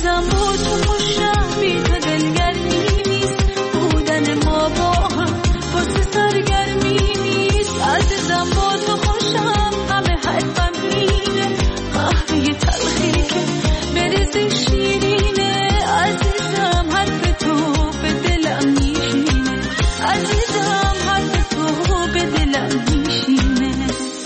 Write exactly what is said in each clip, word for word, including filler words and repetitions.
عزیزم با تو خوشم بی تو دلگرمی نیست بودن ما با هم واسه سرگرمی نیست عزیزم با تو خوشم همه حرفم اینه قهوه تلخی که بریزی شیرینه عزیزم حرف تو به دلم میشینه عزیزم حرف تو به دلم میشینه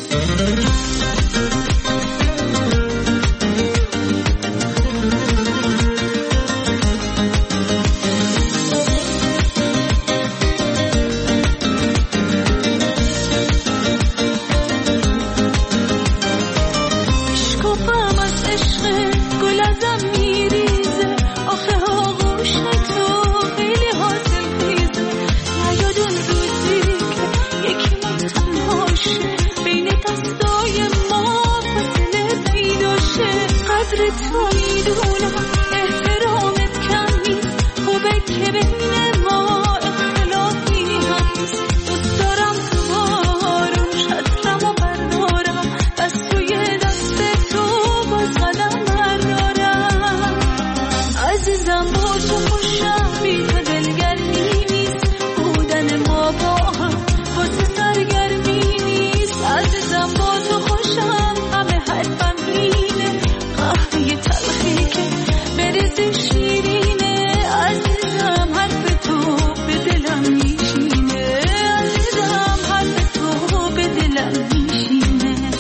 تو میدونم احترامت کم نیست خوبه که بین ما اختلافی هست دوست دارم تو بارم شطرم و بردارم بس توی دست تو باز قدم بردارم عزیزم با تو خوشم بی تو دلگرمی نیست بودن ما با هم واسه سرگرمی نیست عزیزم با تو خوشم همه حرفم اینه قهوه تلخی که بریزی شیرینه عزیزم حرف تو به دلم میشینه عزیزم حرف تو به دلم میشینه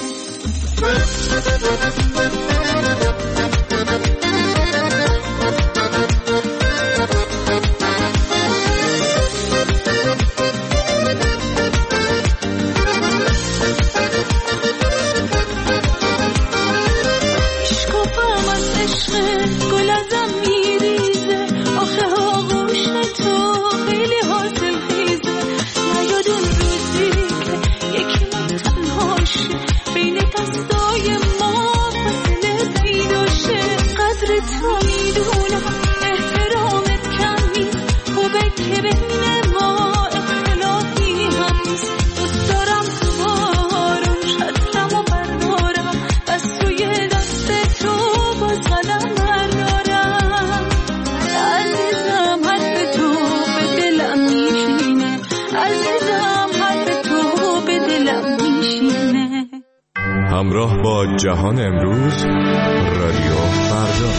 گل ازم میریزه آخه آغوش تو خیلی حاصل خیزه نیاد اون روزی که یکی من تنهاشه بین دستای ما فاصله پیداشه قدر تو میدونم احترامت کم نیست خوبه که بین ما اختلافی هست دوست دارم تو بارم شطرم و بردارم بس توی دست تو باز قدم بردارم عزیزم حرف تو به دلم میشینه عزیزم حرف تو به دلم میشینه همراه با جهان امروز رادیو فردا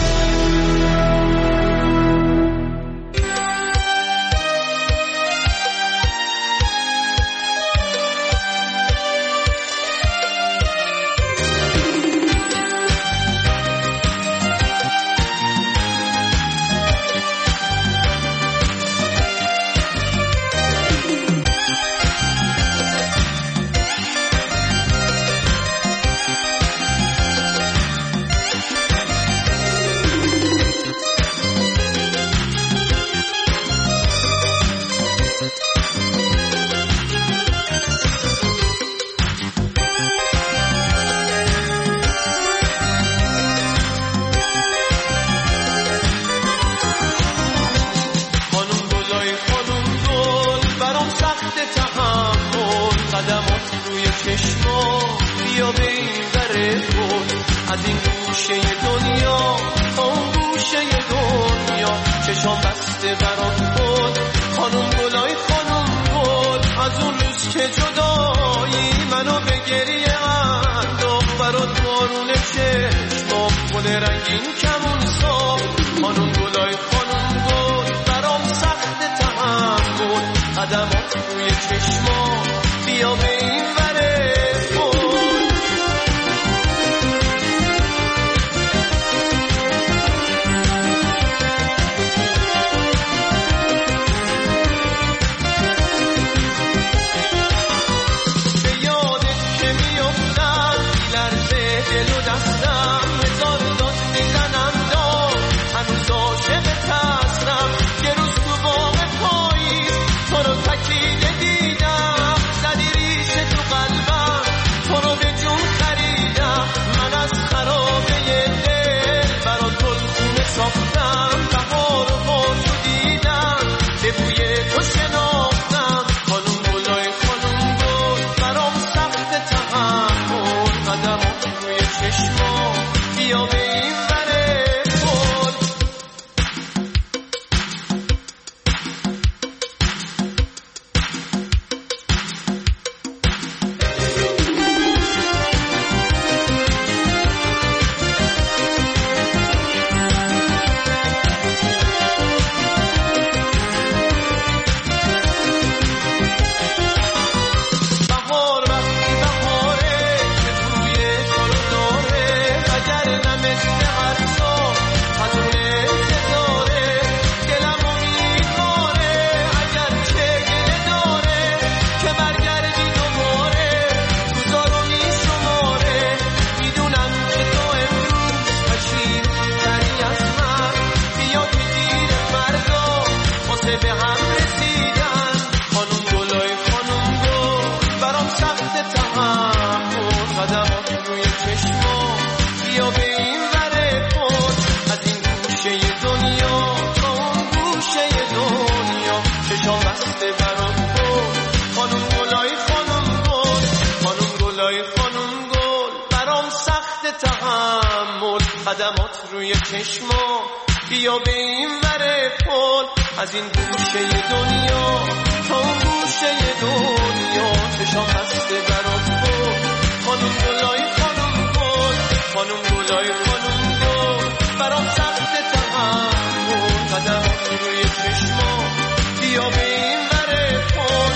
قدمات روی چشما، بیا به این ور پل، از این گوشه دنیا تا اون گوشه دنیا، چشام هسته برات بود خانم گلای خانم گل، خانم گلای خانم گل، برام سخت تحمل، قدمات روی چشما، بیا به این ور پل.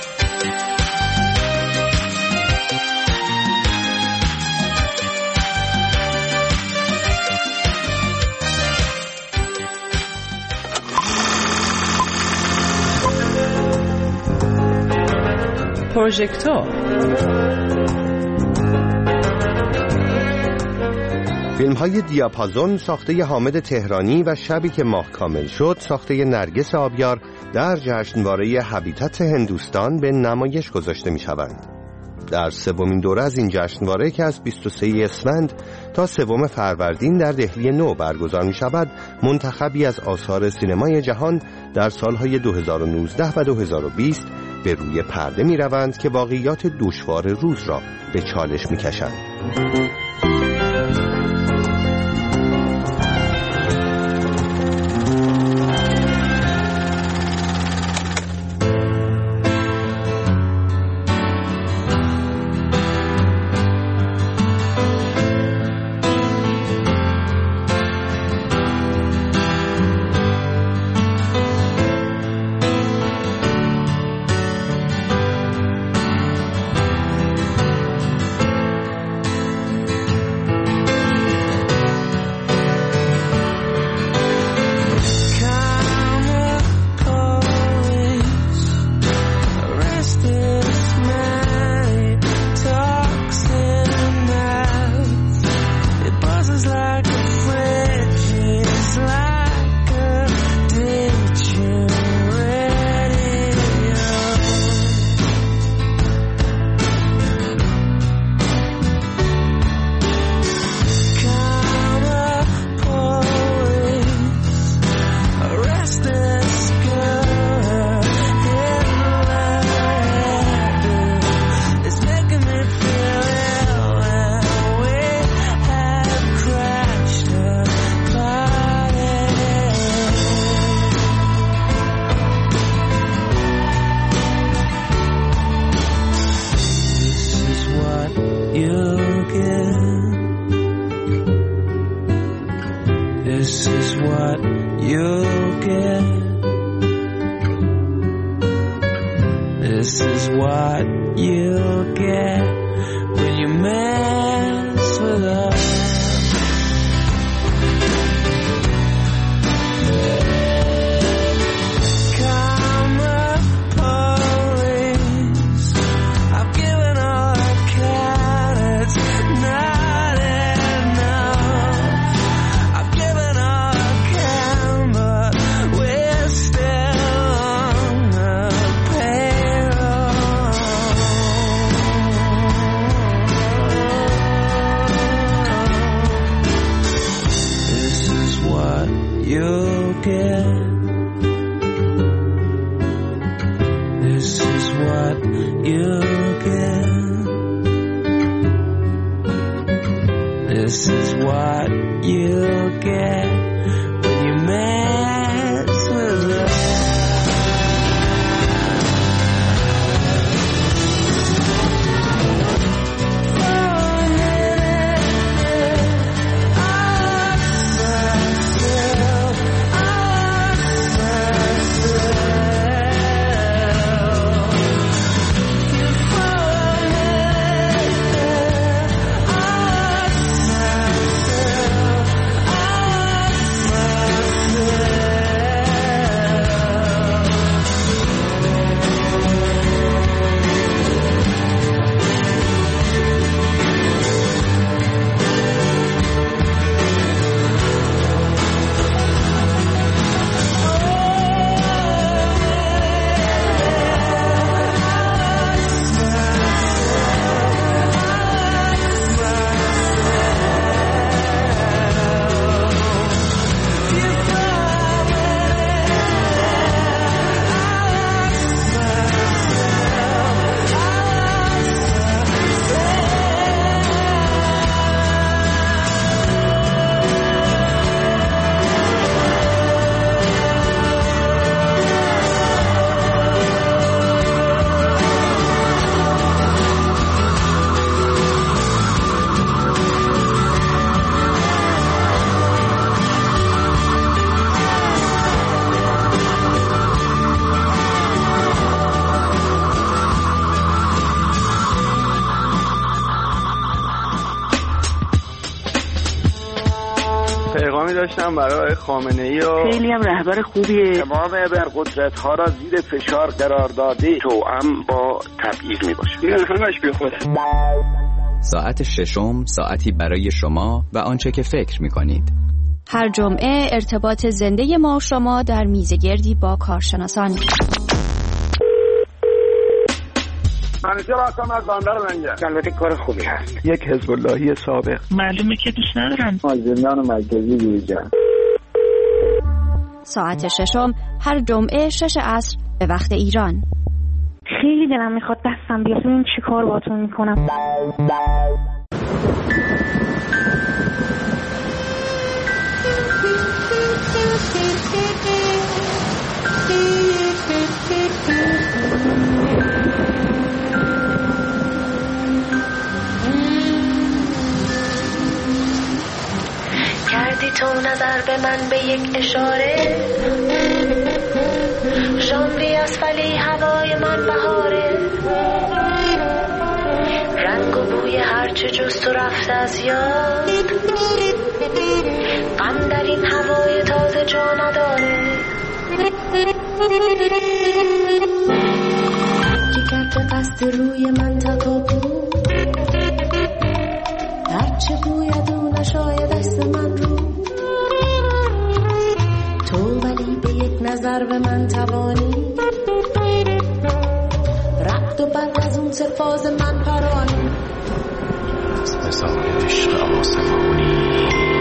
پروژکتور فیلم های دیاپازون ساخته حامد تهرانی و شبی که ماه کامل شد ساخته نرگس آبیار در جشنواره هابیتات هندوستان به نمایش گذاشته می شوند. در سومین دوره از این جشنواره که از بیست و سوم اسفند تا سوم فروردین در دهلی نو برگزار می شود، منتخبی از آثار سینمای جهان در سالهای دو هزار و نوزده و دو هزار و بیست به روی پرده می روند که واقعیات دشوار روز را به چالش می کشند. I هم برای خامنه‌ای و خیلی هم رهبر خوبیه. تمام ابرقدرت‌ها را زیر فشار قرار داده، توأم با تبعیض میباشه. این همش بیخوده. ساعت ششم، ساعتی برای شما و آنچه که فکر می‌کنید. هر جمعه ارتباط زنده ما و شما در میزگردی با کارشناسان. منیژه راستم از باندر منجه. البته کار خوبی هست. یک حزب اللهی سابق. معلومه که دوست ندارم. زندان مرکزی بیرجان. ساعت ششم هر جمعه شش عصر به وقت ایران. خیلی دلم میخواد دستم بیاد ببینم چی کار باهاتون میکنم. کردی تو نظر به من به یک اشاره، ژانویه است ولی هوای من بهاره، رنگ و بوی هرچه جز تو رفته از یاد، غم در این هوای تازه جا نداره. که کرد به قصد روی من تکاپو، هرچه بوید او نشاید دست من رو، تو ولی به یک نظر به من توانی، رد و برد از اون سرفاز من پرانی، از بزار عشق آسمانی.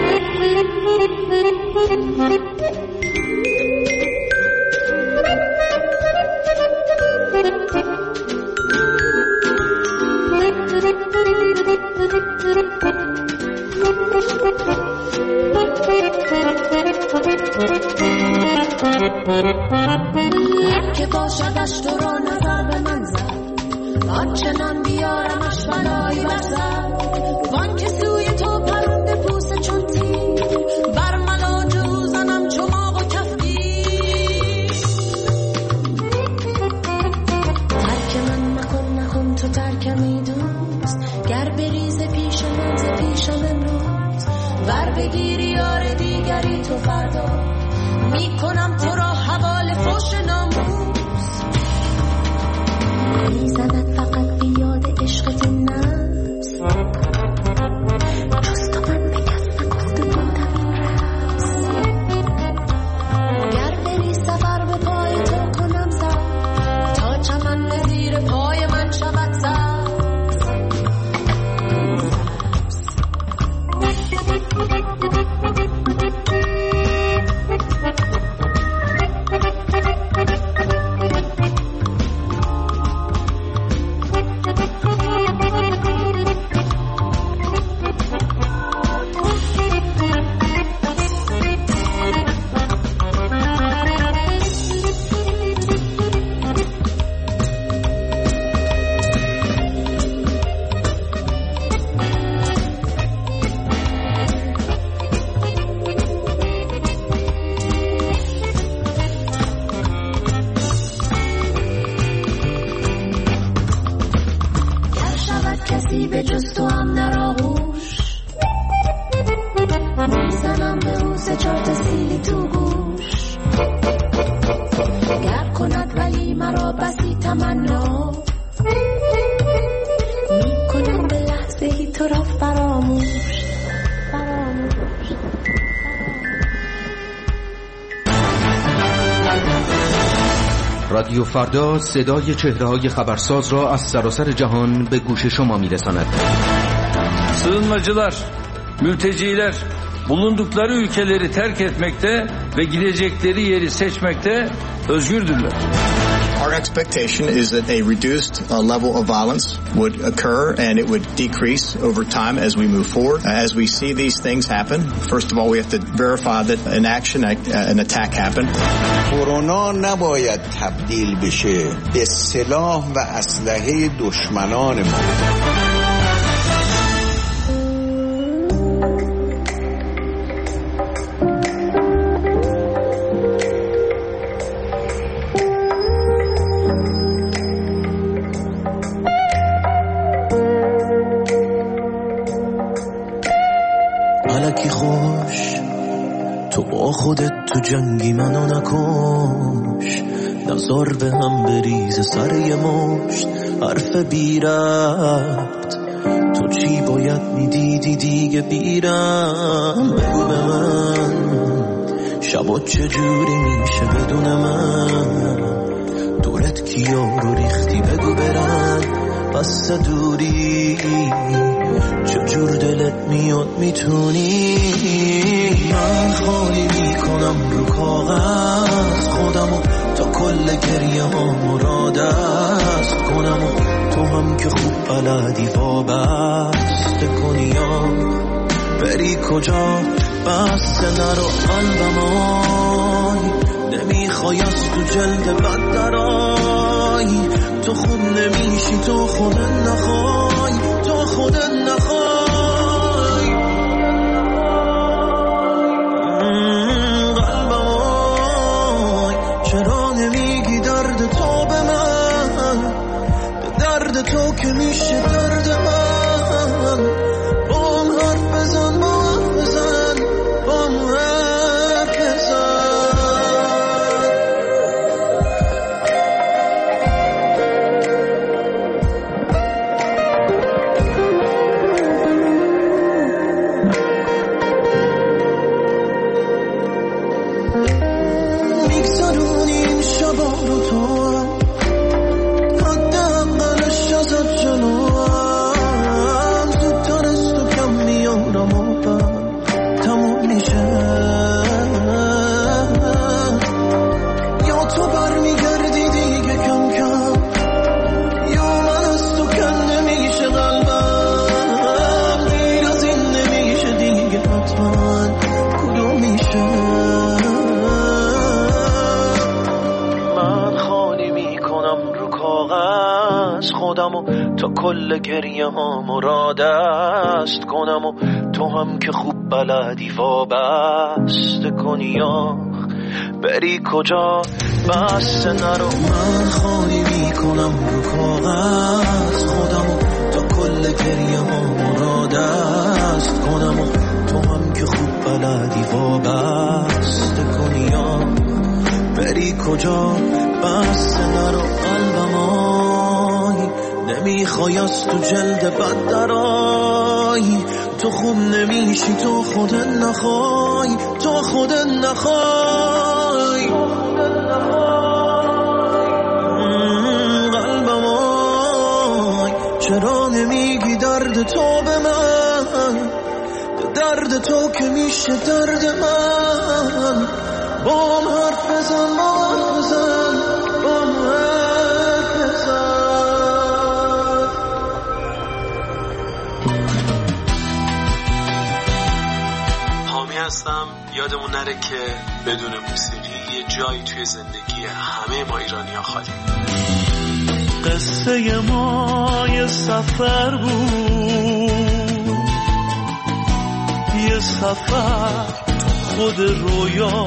که باشدش تو را نظر به من زد، آنچنان بیارمش بلایی برزد، وان که سوی تو پرنده پوسه چون تیر، بر ملاجو زنم چماق و کفگیر. ترک من نکن نکن تو ترکمی دوست، گر بریز پیش من ز پیشم امروز، ور بگیری یار دیگری تو فردا، میکنم تو را حوال فوش ناموس. میزند فقط بیاد عشقت نفس، جز تو من به کس نگفته بودم این رمز، گر بری سفر به پای تو کنم سر، تا چمن به زیر پای من شود سر. کسی به جز تو هم در آغوش، میزنم به او سه چهار تا سیلی تو گوش، گر کند ولی مرا بسی تمنا، میکنم به لحظه ای تو را فراموش فراموش. رادیو فردا صدای چهره‌های خبرساز را از سراسر جهان به گوش شما می‌رساند. Sığınmacılar, mülteciler bulundukları ülkeleri terk etmekte ve gidecekleri yeri seçmekte özgürdürler. Our expectation is that a reduced uh, level of violence would occur and it would decrease over time as we move forward. Uh, as we see these things happen, first of all we have to verify that an action, uh, an attack happened. کرونا نباید تبدیل بشه به سلاح و اسلحه دشمنان ما. تو با خودت تو جنگی منو نکش، نزار به هم بریز سر یه مشت حرف بی ربط. تو چی باید میدیدی دیگه بیرم؟ بگو به من شبات چجوری میشه بدون من؟ دورت کیا رو ریختی بگو برن بس دوری، چجور دلت میاد میتونی؟ من خالی میکنم رو کاغذ خودمو تا کل گریه ها مرا دست کنم، و تو هم که خوب بلدی وابسته کنی یا بری کجا؟ بسته نرو قلبم آی، نمیخوای از تو جلد بد درای. تو خوب نمیشی تو خودت نخوای، تو خودت نخوای. قلبم آی چرا نمیگی درد تو به من؟ به درد تو که میشه درد من. با هم حرف بزن، با هم بزن، با هم حرف بزن. میگذرونی این شبا رو تو حد اقلش ازت جلوم، زودتر از تو کم میارم و بعد تموم میشه. یا تو برمیگردی دیگه کم کم، یا من از تو کنده میشه قلبم. دیر از این نمیشه دیگه حتما، کدوم میشه؟ من خالی میکنم رو کاغذ خودمو تا کل گریه ها مرا دست کنم، و تو هم که خوب بلدی وابسته کنی یا بری کجا؟ بسته نرو. من خالی میکنم رو کاغذ خودمو تا کل گریه ها مرا دست کنم، و تو هم که خوب بلدی وابسته کنی یا بری کجا؟ بسته نرو قلبم آی، نمیخوای از تو جلد بد درای. تو خوب نمیشی تو خودت نخوای، تو خودت نخوای. قلبم آی چرا نمیگی درد تو به من؟ درد تو که میشه درد من. با هم حرف بزن، با هم بزن، با هم حرف بزن. حامی هستم. یادمون نره که بدون موسیقی یه جایی توی زندگی همه ما ایرانی‌ها خالی. قصه ما یه سفر بود، یه سفر خود رویا.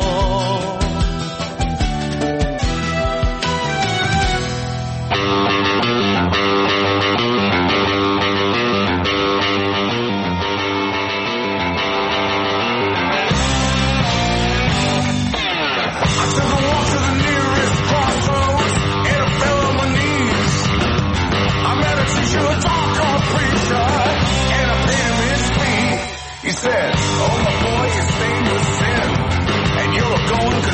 He said, oh my boy, it's dangerous sin, and you're going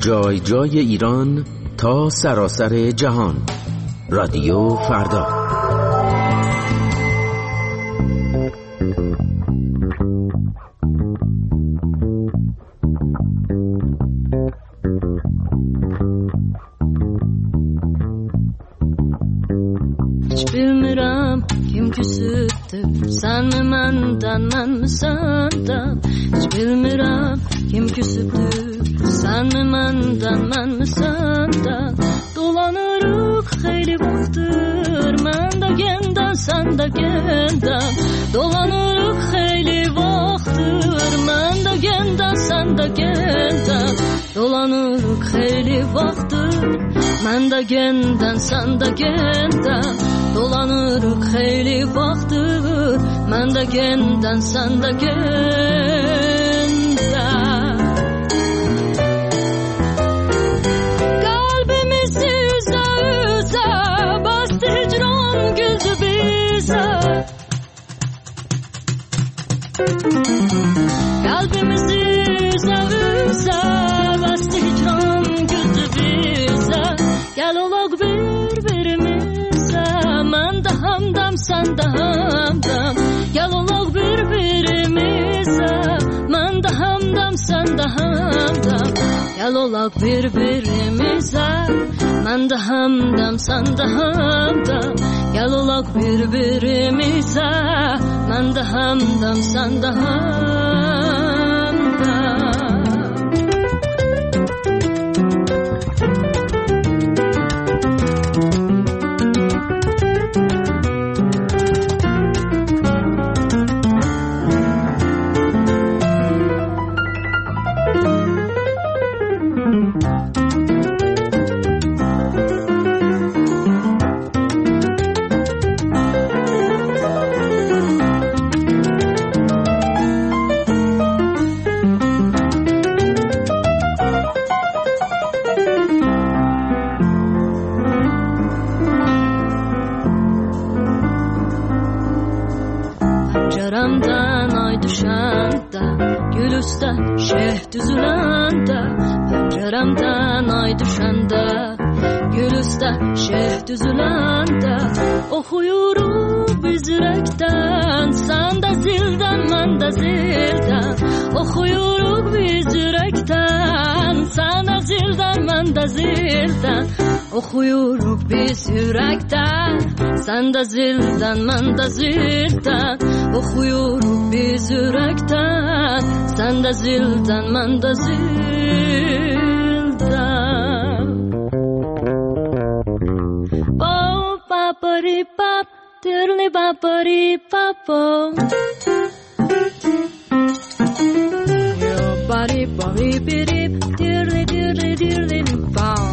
جای جای ایران تا سراسر جهان. رادیو فردا. Hiç bilmirəm kim küsübdür, sən mi məndən, mən mi səndən? Hiç bilmirəm kim küsübdür, sən mi məndən, mən mi səndən? Dolanırıq xeyli vaxtdır, mən də gəndən, sən də gəndən. Dolanırıq xeyli vaxtdır, mən də gəndən, sən də gəndən. Dolanırıq xeyli vaxtdır, mən də gəndən, sən də gəndən. Dolanırıq xeyli vaxtdır, mən də gəndən, sən də gəndən. Qalbimizi üzə üzə bastı hicran güldü bizə. Qalbimizi üzə üzə bastı hicran güldü bizə. Gəl olaq bir-birimizə, mən də hamdam, sən də hamdam. Gəl olaq bir-birimizə, mən də hamdam, sən də hamdam. Gəl olaq bir-birimizə, mən də hamdam, sən də hamdam. Gəl olaq bir-birimizə, mən də hamdam, sən də hamdam. Pəncərəmdən ay düşəndə, gül üstə şeh düzüləndə. Pəncərəmdən ay düşəndə, gül üstə şeh düzüləndə. Oxuyuruq biz ürəkdən, sən də zildən, mən də zildən. Oxuyuruq biz ürəkdən, sən də zildən, mən də zildən. Oxuyuruq biz ürəkdən, sən də zildən, mən də zildən. Oxuyuruq biz ürəkdən, sən də zildən, mən də zildən. Bop papari pap, dirli papari papo. Yo pari pari piri, dirli dirli dirli pam.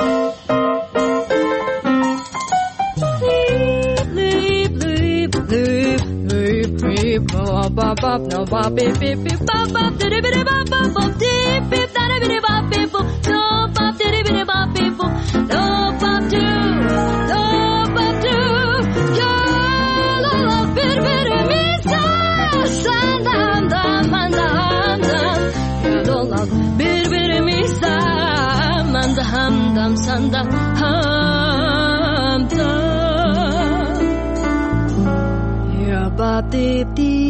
Bop bop no bop beep beep beep bop bop diddy biddy bop bop bop deep beep daddy biddy bop beep boop no bop diddy biddy bop beep boop no bop do no bop do girl Allah birbirimize sen dam dam man dam dam girl Allah birbirimize man da ham dam sen da ham dam ya bop deep deep